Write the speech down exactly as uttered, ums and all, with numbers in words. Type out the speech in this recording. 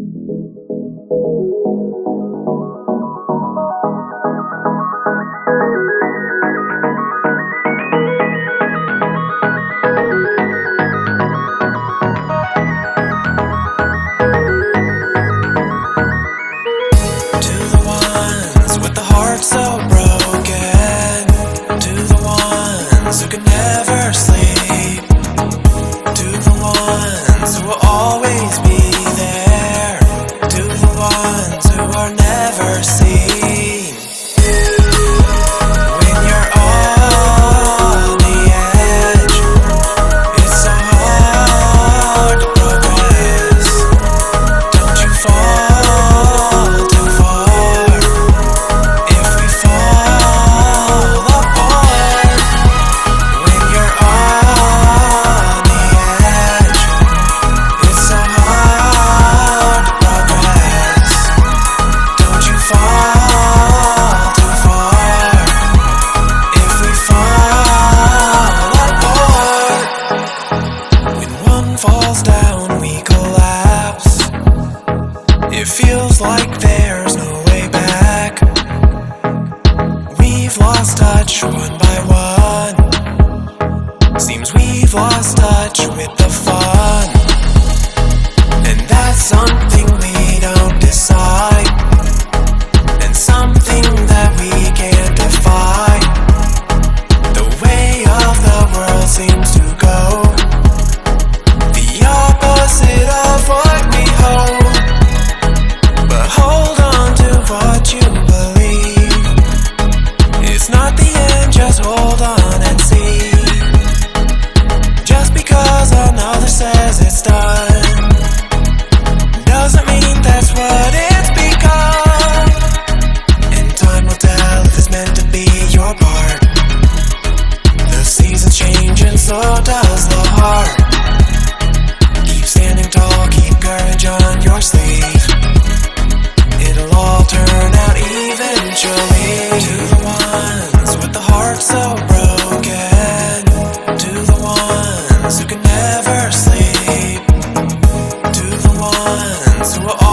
So broken, to the ones who can never sleep, to the ones who will always be there, to the ones who are never seen. When you're on the edge, it's so hard to progress. Don't you fall too far. If we fall apart, when you're on the edge, it's so hard to progress. Don't you fall too far. If we fall apart, when one falls down, we collapse. It feels like there's no way back. We've lost touch one by one. Seems we've lost touch with the fun. And that's something we don't decide, and something that we can't define. The way of the world seems to go the opposite of what we hope. But hold on to what you believe. It's not the end, just hold on and see. Just because another says it's done doesn't mean that's what it's become. And time will tell if it's meant to be your part. The seasons change and so does the heart. Keep standing tall, keep courage on your sleeve. It'll all turn out eventually. To the ones with the heart so broken, to the ones who can never sleep, to the ones who will